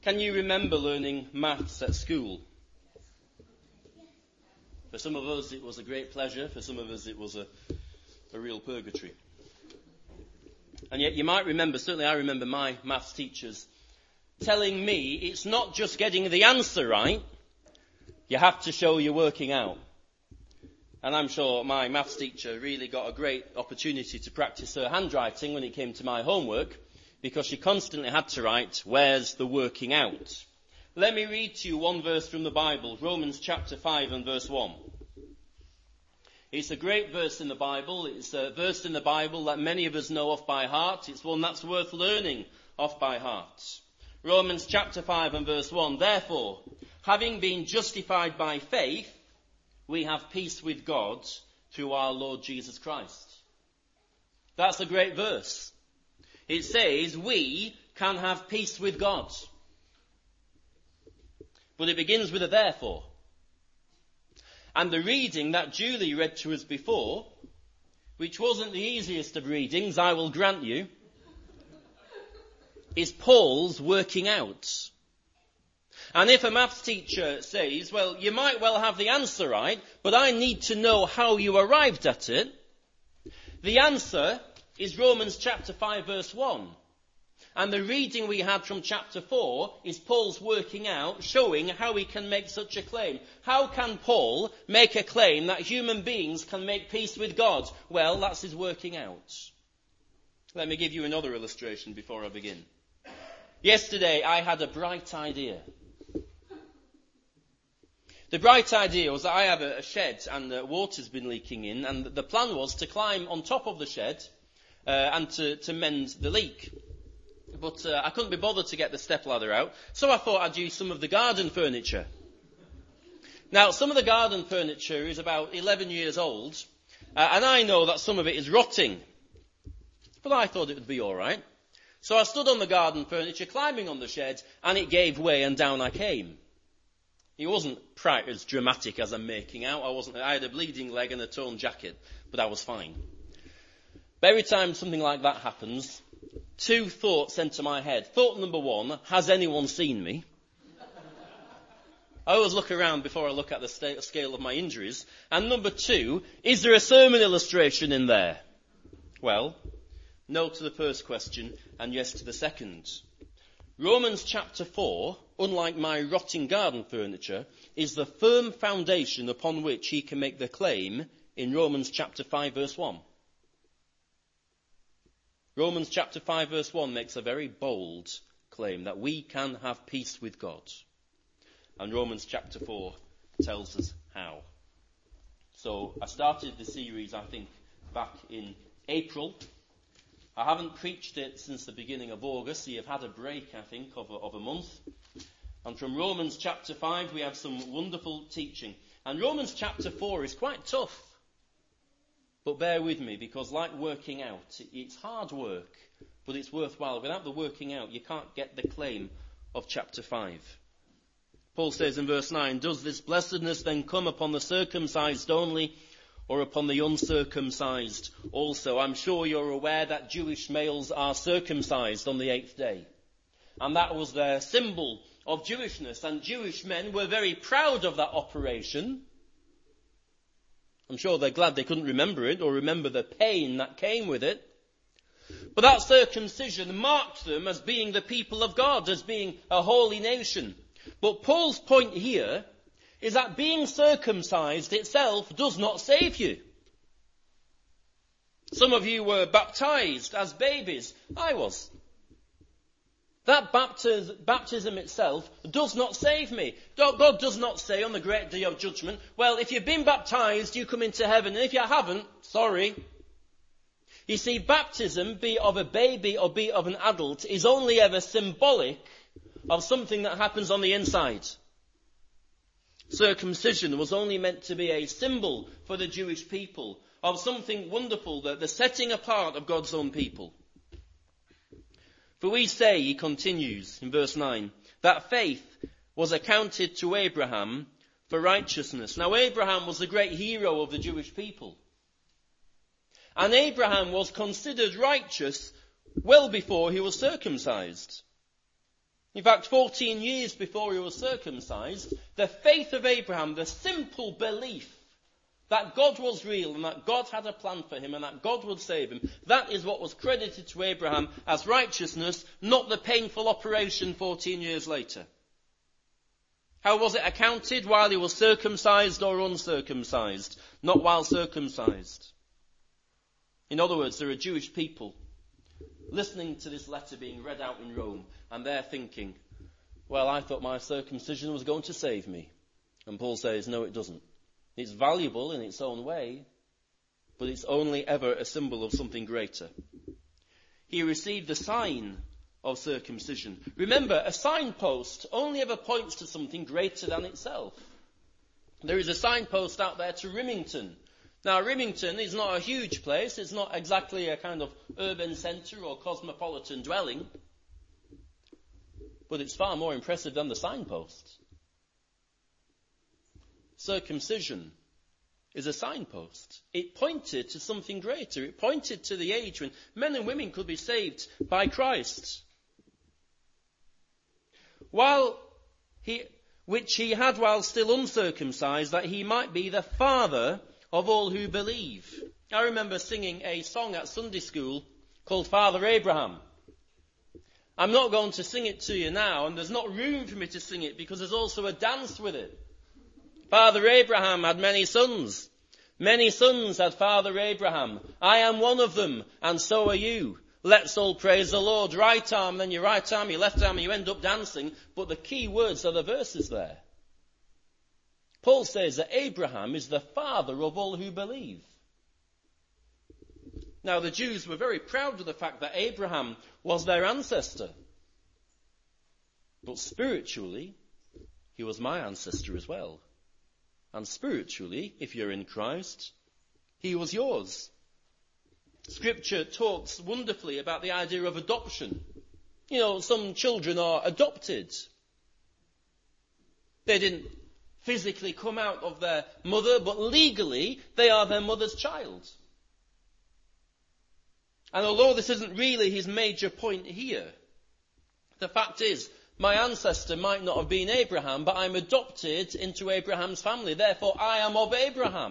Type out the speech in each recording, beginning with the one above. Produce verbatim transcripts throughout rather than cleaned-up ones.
Can you remember learning maths at school? For some of us it was a great pleasure, for some of us it was a, a real purgatory. And yet you might remember, certainly I remember my maths teachers telling me it's not just getting the answer right, you have to show you're working out. And I'm sure my maths teacher really got a great opportunity to practice her handwriting when it came to my homework, because she constantly had to write, "Where's the working out?" Let me read to you one verse from the Bible, Romans chapter five and verse one. It's a great verse in the Bible. It's a verse in the Bible that many of us know off by heart. It's one that's worth learning off by heart. Romans chapter five and verse one. Therefore, having been justified by faith, we have peace with God through our Lord Jesus Christ. That's a great verse. It says we can have peace with God. But it begins with a therefore. And the reading that Julie read to us before, which wasn't the easiest of readings, I will grant you, is Paul's working out. And if a maths teacher says, well, you might well have the answer right, but I need to know how you arrived at it, the answer is Romans chapter five verse one. And the reading we had from chapter four is Paul's working out, showing how he can make such a claim. How can Paul make a claim that human beings can make peace with God? Well, that's his working out. Let me give you another illustration before I begin. Yesterday I had a bright idea. The bright idea was that I have a shed and the water's been leaking in, and the plan was to climb on top of the shed uh, and to, to mend the leak. But uh, I couldn't be bothered to get the stepladder out, so I thought I'd use some of the garden furniture. Now, some of the garden furniture is about eleven years old, uh, and I know that some of it is rotting. But I thought it would be all right. So I stood on the garden furniture, climbing on the shed, and it gave way, and down I came. It wasn't quite as dramatic as I'm making out. I wasn't. I had a bleeding leg and a torn jacket, but I was fine. But every time something like that happens, two thoughts enter my head. Thought number one, has anyone seen me? I always look around before I look at the st- scale of my injuries. And number two, is there a sermon illustration in there? Well, no to the first question and yes to the second. Romans chapter four, unlike my rotting garden furniture, is the firm foundation upon which he can make the claim in Romans chapter five verse one. Romans chapter five verse one makes a very bold claim that we can have peace with God. And Romans chapter four tells us how. So I started the series, I think, back in April. I haven't preached it since the beginning of August, so you've had a break, I think, of a, of a month. And from Romans chapter five, we have some wonderful teaching. And Romans chapter four is quite tough. But bear with me, because like working out, it's hard work, but it's worthwhile. Without the working out, you can't get the claim of chapter five. Paul says in verse nine, does this blessedness then come upon the circumcised only, or upon the uncircumcised also? I'm sure you're aware that Jewish males are circumcised on the eighth day. And that was their symbol of Jewishness. And Jewish men were very proud of that operation. I'm sure they're glad they couldn't remember it or remember the pain that came with it. But that circumcision marked them as being the people of God, as being a holy nation. But Paul's point here is that being circumcised itself does not save you. Some of you were baptized as babies. I was. That baptism, baptism itself does not save me. God does not say on the great day of judgment, well, if you've been baptized, you come into heaven, and if you haven't, sorry. You see, baptism, be it of a baby or be it of an adult, is only ever symbolic of something that happens on the inside. Circumcision was only meant to be a symbol for the Jewish people of something wonderful, the, the setting apart of God's own people. For we say, he continues in verse nine, that faith was accounted to Abraham for righteousness. Now Abraham was the great hero of the Jewish people. And Abraham was considered righteous well before he was circumcised. In fact, fourteen years before he was circumcised, the faith of Abraham, the simple belief that God was real and that God had a plan for him and that God would save him, that is what was credited to Abraham as righteousness, not the painful operation fourteen years later. How was it accounted? While he was circumcised or uncircumcised? Not while circumcised. In other words, there are Jewish people listening to this letter being read out in Rome, and they're thinking, well, I thought my circumcision was going to save me. And Paul says, no, it doesn't. It's valuable in its own way, but it's only ever a symbol of something greater. He received the sign of circumcision. Remember, a signpost only ever points to something greater than itself. There is a signpost out there to Rimington. Now, Rimington is not a huge place. It's not exactly a kind of urban centre or cosmopolitan dwelling. But it's far more impressive than the signpost. Circumcision is a signpost. It pointed to something greater. It pointed to the age when men and women could be saved by Christ. While he, which he had while still uncircumcised, that he might be the father of all who believe. I remember singing a song at Sunday school called Father Abraham. I'm not going to sing it to you now, and there's not room for me to sing it because there's also a dance with it. Father Abraham had many sons. Many sons had Father Abraham. I am one of them, and so are you. Let's all praise the Lord. Right arm, then your right arm, your left arm, you end up dancing. But the key words are the verses there. Paul says that Abraham is the father of all who believe. Now, the Jews were very proud of the fact that Abraham was their ancestor. But spiritually, he was my ancestor as well. And spiritually, if you're in Christ, he was yours. Scripture talks wonderfully about the idea of adoption. You know, some children are adopted. They didn't physically come out of their mother, but legally they are their mother's child. And although this isn't really his major point here, the fact is, my ancestor might not have been Abraham, but I'm adopted into Abraham's family. Therefore, I am of Abraham.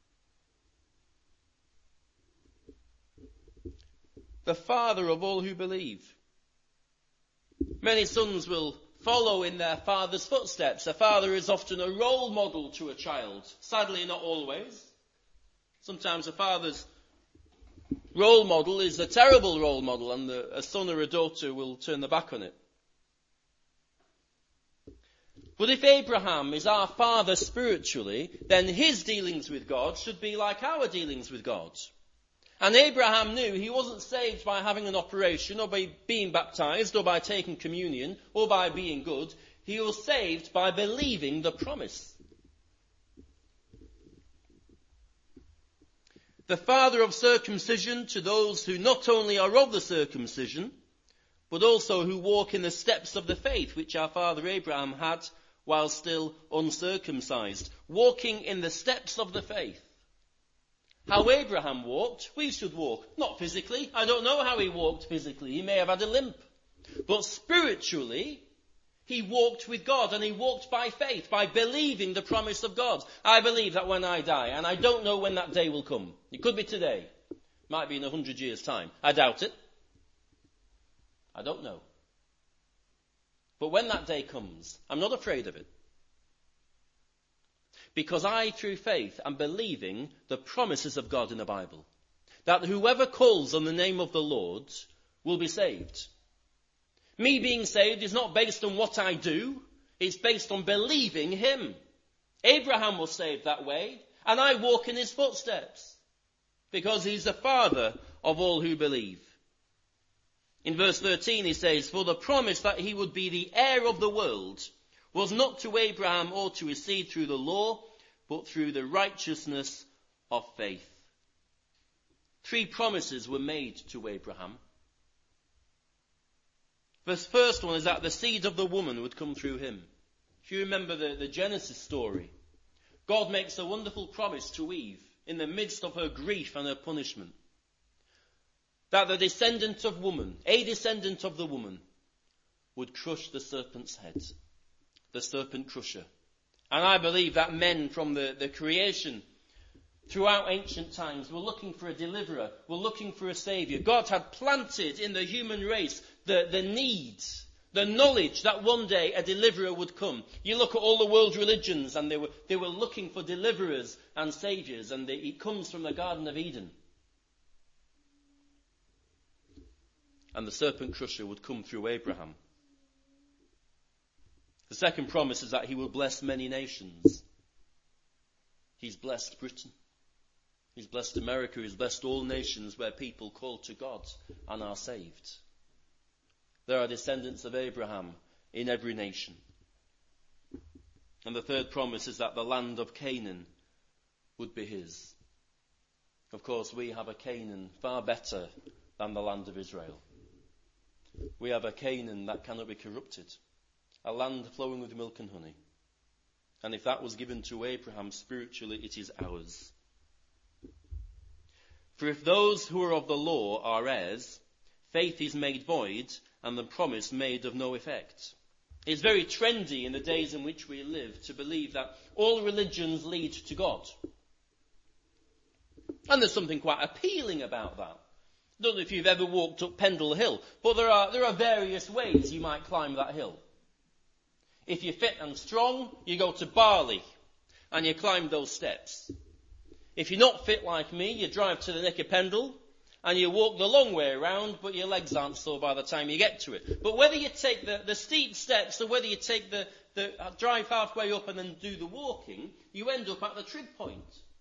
The father of all who believe. Many sons will follow in their father's footsteps. A father is often a role model to a child. Sadly, not always. Sometimes a father's role model is a terrible role model, and the, a son or a daughter will turn their back on it. But if Abraham is our father spiritually, then his dealings with God should be like our dealings with God. And Abraham knew he wasn't saved by having an operation or by being baptized or by taking communion or by being good. He was saved by believing the promise. The father of circumcision to those who not only are of the circumcision, but also who walk in the steps of the faith which our father Abraham had while still uncircumcised. Walking in the steps of the faith. How Abraham walked, we should walk. Not physically. I don't know how he walked physically. He may have had a limp. But spiritually, he walked with God, and he walked by faith, by believing the promise of God. I believe that when I die, and I don't know when that day will come. It could be today. Might be in a hundred years' time. I doubt it. I don't know. But when that day comes, I'm not afraid of it. Because I, through faith, am believing the promises of God in the Bible. That whoever calls on the name of the Lord will be saved. Me being saved is not based on what I do. It's based on believing him. Abraham was saved that way, and I walk in his footsteps. Because he's the father of all who believe. In verse thirteen he says, for the promise that he would be the heir of the world was not to Abraham or to his seed through the law, but through the righteousness of faith. Three promises were made to Abraham. The first one is that the seed of the woman would come through him. If you remember the, the Genesis story, God makes a wonderful promise to Eve in the midst of her grief and her punishment. That the descendant of woman, a descendant of the woman, would crush the serpent's head, the serpent crusher. And I believe that men from the, the creation throughout ancient times were looking for a deliverer, were looking for a saviour. God had planted in the human race the, the need, the knowledge that one day a deliverer would come. You look at all the world's religions and they were, they were looking for deliverers and saviours, and they, it comes from the Garden of Eden. And the serpent crusher would come through Abraham. The second promise is that he will bless many nations. He's blessed Britain. He's blessed America. He's blessed all nations where people call to God and are saved. There are descendants of Abraham in every nation. And the third promise is that the land of Canaan would be his. Of course, we have a Canaan far better than the land of Israel. We have a Canaan that cannot be corrupted. A land flowing with milk and honey. And if that was given to Abraham spiritually, it is ours. For if those who are of the law are heirs, faith is made void, and the promise made of no effect. It's very trendy in the days in which we live to believe that all religions lead to God. And there's something quite appealing about that. I don't know if you've ever walked up Pendle Hill, but there are, there are various ways you might climb that hill. If you're fit and strong, you go to Barley and you climb those steps. If you're not fit like me, you drive to the Neck of Pendle and you walk the long way around, but your legs aren't sore by the time you get to it. But whether you take the, the steep steps or whether you take the, the uh, drive halfway up and then do the walking, you end up at the trig point.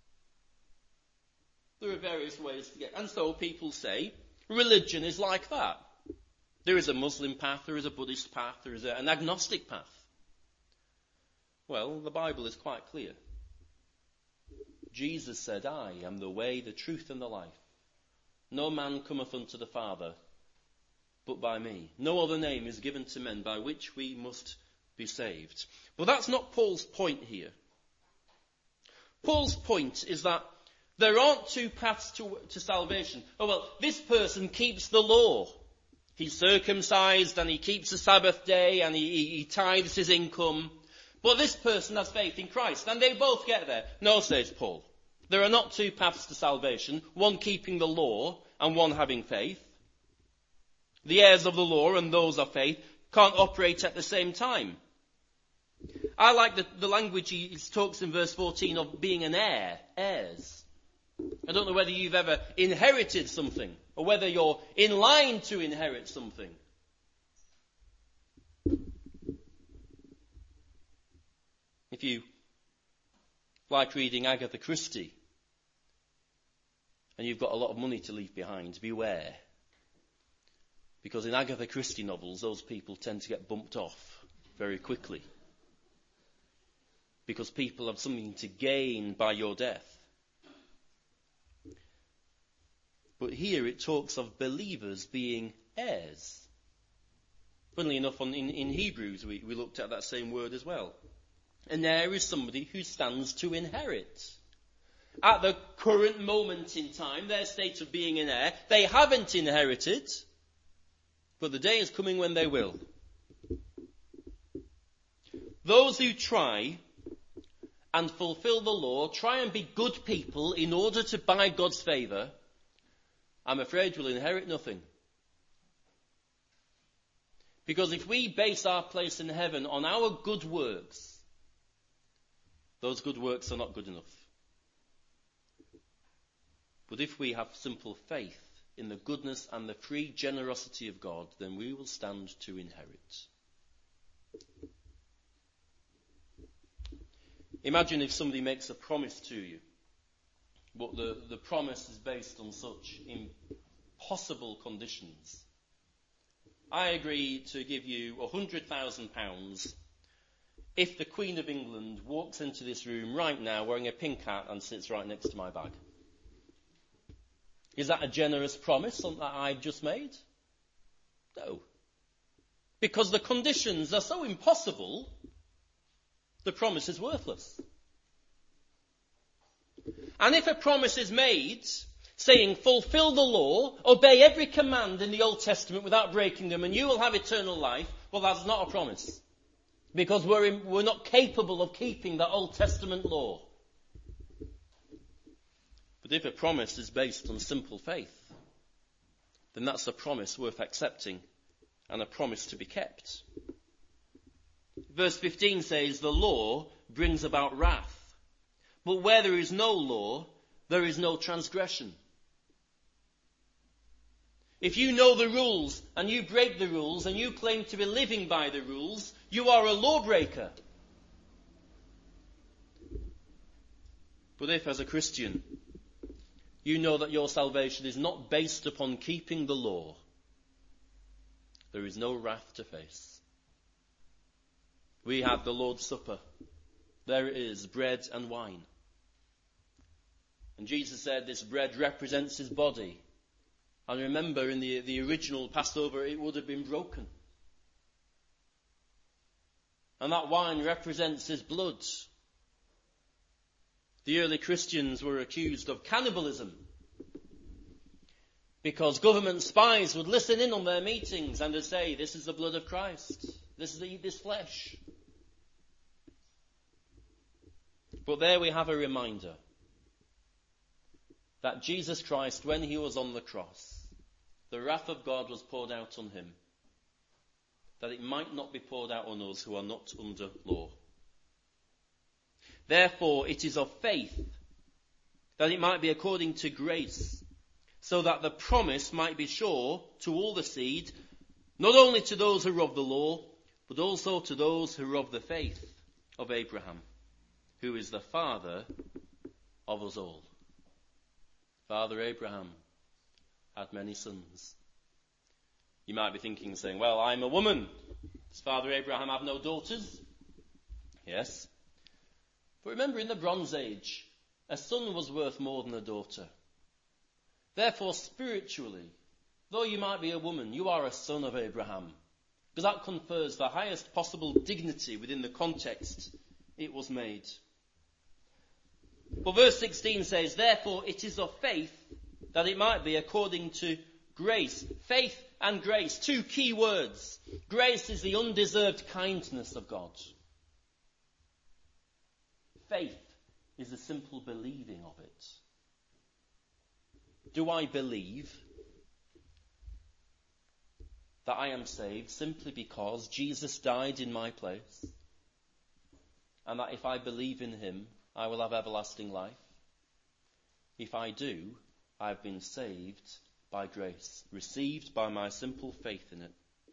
There are various ways to get. And so people say religion is like that. There is a Muslim path, there is a Buddhist path, there is a, an agnostic path. Well, the Bible is quite clear. Jesus said, I am the way, the truth, and the life. No man cometh unto the Father but by me. No other name is given to men by which we must be saved. But that's not Paul's point here. Paul's point is that there aren't two paths to, to salvation. Oh, well, this person keeps the law. He's circumcised and he keeps the Sabbath day and he, he, he tithes his income. But this person has faith in Christ, and they both get there. No, says Paul. There are not two paths to salvation, one keeping the law and one having faith. The heirs of the law and those of faith can't operate at the same time. I like the, the language he talks in verse fourteen of being an heir, heirs. I don't know whether you've ever inherited something, or whether you're in line to inherit something. If you like reading Agatha Christie, and you've got a lot of money to leave behind, beware. Because in Agatha Christie novels, those people tend to get bumped off very quickly. Because people have something to gain by your death. But here it talks of believers being heirs. Funnily enough, on, in, in Hebrews, we, we looked at that same word as well. An heir is somebody who stands to inherit. At the current moment in time, their state of being an heir, they haven't inherited, but the day is coming when they will. Those who try and fulfill the law, try and be good people in order to buy God's favour, I'm afraid will inherit nothing. Because if we base our place in heaven on our good works, those good works are not good enough. But if we have simple faith in the goodness and the free generosity of God, then we will stand to inherit. Imagine if somebody makes a promise to you, but the, the promise is based on such impossible conditions. I agree to give you a hundred thousand pounds if the Queen of England walks into this room right now wearing a pink hat and sits right next to my bag. Is that a generous promise that I've just made? No. Because the conditions are so impossible, the promise is worthless. And if a promise is made saying, fulfill the law, obey every command in the Old Testament without breaking them, and you will have eternal life, Well, that's not a promise. Because we're, in, we're not capable of keeping the Old Testament law. But if a promise is based on simple faith, then that's a promise worth accepting and a promise to be kept. Verse fifteen says, the law brings about wrath. But where there is no law, there is no transgression. If you know the rules and you break the rules and you claim to be living by the rules, you are a lawbreaker. But if as a Christian you know that your salvation is not based upon keeping the law, there is no wrath to face. We have the Lord's Supper. There it is, bread and wine. And Jesus said this bread represents his body. And remember, in the, the original Passover, it would have been broken. And that wine represents his blood. The early Christians were accused of cannibalism because government spies would listen in on their meetings and would say, this is the blood of Christ. This is eat this flesh. But there we have a reminder that Jesus Christ, when he was on the cross, the wrath of God was poured out on him, that it might not be poured out on us who are not under law. Therefore, it is of faith, that it might be according to grace, so that the promise might be sure to all the seed, not only to those who are of the law, but also to those who are of the faith of Abraham, who is the father of us all. Father Abraham had many sons. You might be thinking and saying, well, I'm a woman. Does Father Abraham have no daughters? Yes. But remember, in the Bronze Age, a son was worth more than a daughter. Therefore, spiritually, though you might be a woman, you are a son of Abraham, because that confers the highest possible dignity within the context it was made. But verse sixteen says, therefore it is of faith, that it might be according to grace. Faith and grace, two key words. Grace is the undeserved kindness of God. Faith is the simple believing of it. Do I believe that I am saved simply because Jesus died in my place, and that if I believe in him, I will have everlasting life? If I do, I've been saved by grace, received by my simple faith in it.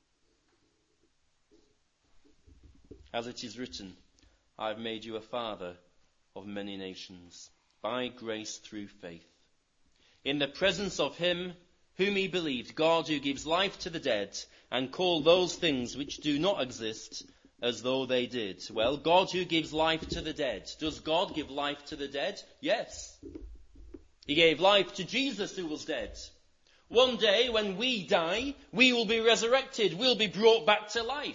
As it is written, I've made you a father of many nations, by grace through faith, in the presence of him whom he believed, God who gives life to the dead, and call those things which do not exist as though they did. Well, God who gives life to the dead. Does God give life to the dead? Yes. He gave life to Jesus who was dead. One day when we die, we will be resurrected. We'll be brought back to life.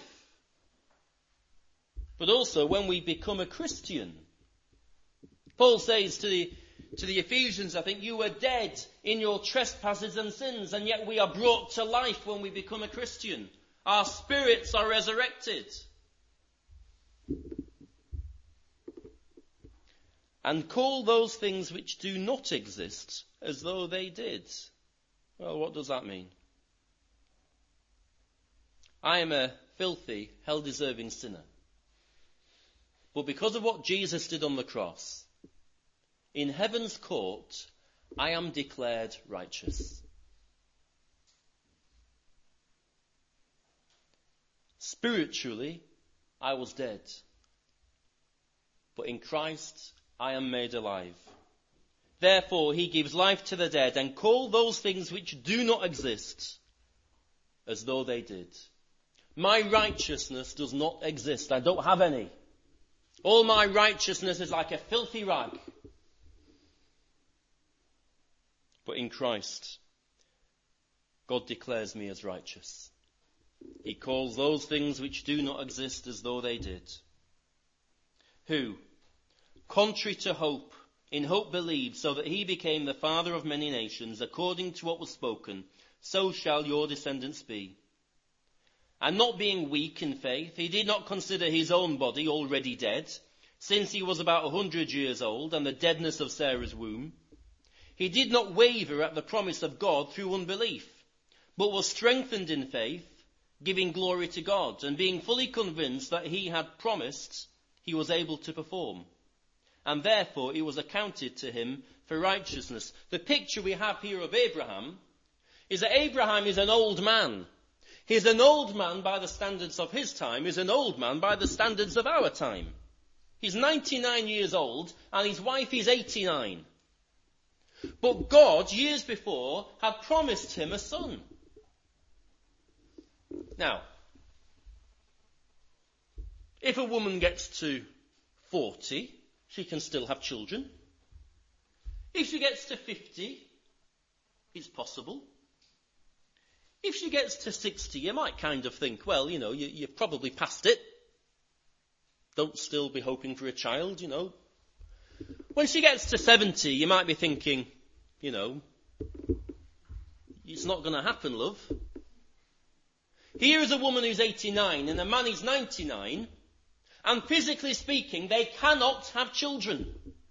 But also when we become a Christian, Paul says to the, to the Ephesians, I think, you were dead in your trespasses and sins, and yet we are brought to life when we become a Christian. Our spirits are resurrected. And call those things which do not exist as though they did. Well, what does that mean? I am a filthy, hell-deserving sinner. But because of what Jesus did on the cross, in heaven's court, I am declared righteous. Spiritually, I was dead. But in Christ, I am made alive. Therefore, he gives life to the dead and call those things which do not exist as though they did. My righteousness does not exist. I don't have any. All my righteousness is like a filthy rag. But in Christ, God declares me as righteous. He calls those things which do not exist as though they did. Who, contrary to hope, in hope believed, so that he became the father of many nations, according to what was spoken, so shall your descendants be. and not being weak in faith, he did not consider his own body already dead, since he was about a hundred years old, and the deadness of Sarah's womb. He did not waver at the promise of God through unbelief, but was strengthened in faith, giving glory to God, and being fully convinced that he had promised, he was able to perform. And therefore it was accounted to him for righteousness. The picture we have here of Abraham is that Abraham is an old man. He's an old man by the standards of his time. He's an old man by the standards of our time. He's ninety-nine years old and his wife is eighty-nine. But God, years before, had promised him a son. Now, if a woman gets to forty, she can still have children. If she gets to fifty, it's possible. If she gets to sixty, you might kind of think, well, you know, you, you've probably passed it. Don't still be hoping for a child, you know. When she gets to seventy, you might be thinking, you know, it's not going to happen, love. Here is a woman who's eighty-nine and a man who's ninety-nine, and physically speaking, they cannot have children.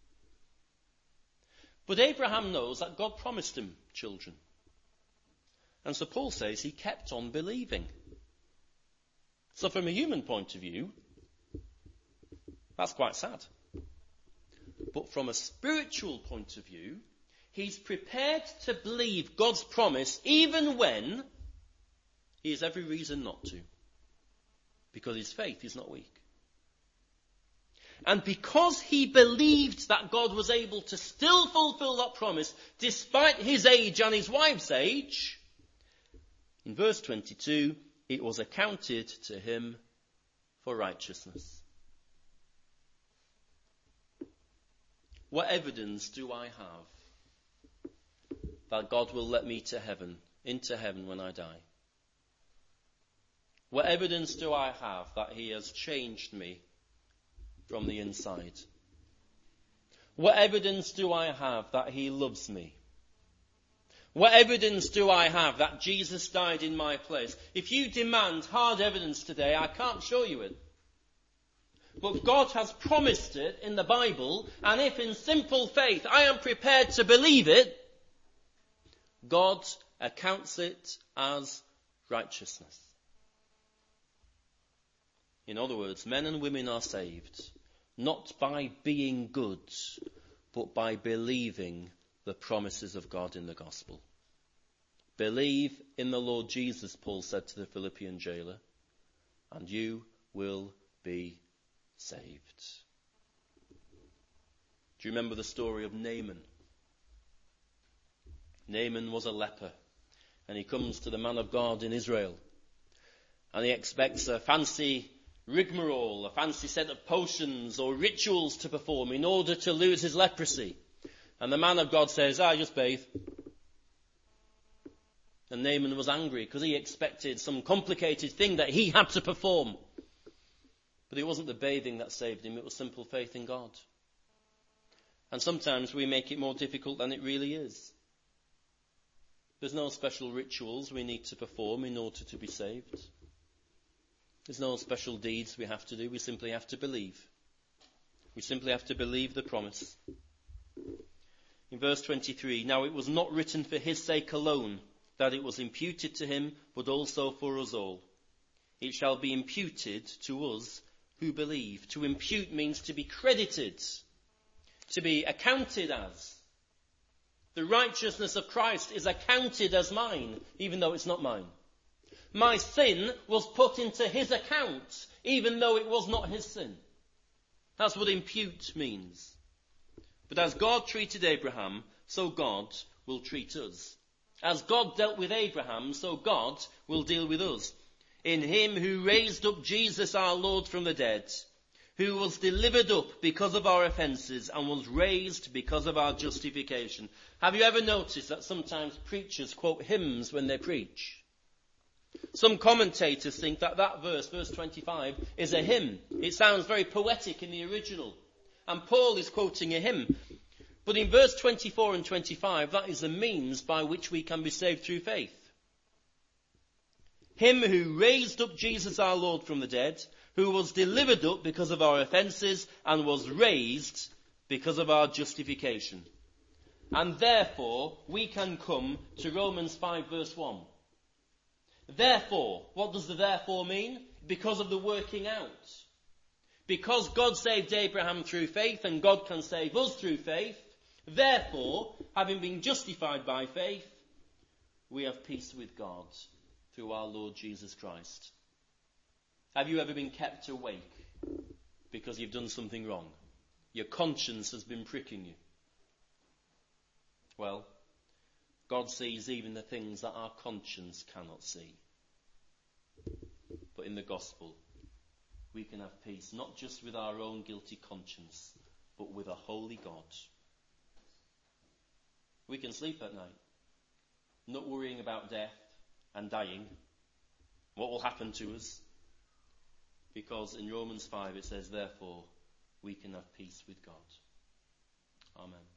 But Abraham knows that God promised him children. And so Paul says he kept on believing. So from a human point of view, that's quite sad. But from a spiritual point of view, he's prepared to believe God's promise even when he has every reason not to. Because his faith is not weak. And because he believed that God was able to still fulfill that promise despite his age and his wife's age, in verse twenty-two, it was accounted to him for righteousness. What evidence do I have that God will let me to heaven, into heaven when I die? What evidence do I have that he has changed me from the inside? What evidence do I have that he loves me? What evidence do I have that Jesus died in my place? If you demand hard evidence today, I can't show you it. But God has promised it in the Bible, and if in simple faith I am prepared to believe it, God accounts it as righteousness. In other words, men and women are saved, not by being good, but by believing the promises of God in the gospel. Believe in the Lord Jesus, Paul said to the Philippian jailer, and you will be saved. Do you remember the story of Naaman? Naaman was a leper, and he comes to the man of God in Israel, and he expects a fancy rigmarole, a fancy set of potions or rituals to perform in order to lose his leprosy. And the man of God says, ah, just bathe. And Naaman was angry because he expected some complicated thing that he had to perform. But it wasn't the bathing that saved him, it was simple faith in God. And sometimes we make it more difficult than it really is. There's no special rituals we need to perform in order to be saved. There's no special deeds we have to do. We simply have to believe. We simply have to believe the promise. In verse twenty-three, now it was not written for his sake alone that it was imputed to him, but also for us all. It shall be imputed to us who believe. To impute means to be credited, to be accounted as. The righteousness of Christ is accounted as mine, even though it's not mine. My sin was put into his account, even though it was not his sin. That's what impute means. But as God treated Abraham, so God will treat us. As God dealt with Abraham, so God will deal with us. In him who raised up Jesus our Lord from the dead, who was delivered up because of our offences and was raised because of our justification. Have you ever noticed that sometimes preachers quote hymns when they preach? Some commentators think that that verse, verse twenty-five, is a hymn. It sounds very poetic in the original. And Paul is quoting a hymn. But in verse twenty-four and twenty-five, that is the means by which we can be saved through faith. him who raised up Jesus our Lord from the dead, who was delivered up because of our offences and was raised because of our justification. And therefore, we can come to Romans five verse one. Therefore, what does the therefore mean? Because of the working out. Because God saved Abraham through faith and God can save us through faith, therefore, having been justified by faith, we have peace with God through our Lord Jesus Christ. Have you ever been kept awake because you've done something wrong? Your conscience has been pricking you. Well, God sees even the things that our conscience cannot see. But in the gospel, we can have peace, not just with our own guilty conscience, but with a holy God. We can sleep at night, not worrying about death and dying, what will happen to us. Because in Romans five it says, therefore, we can have peace with God. Amen.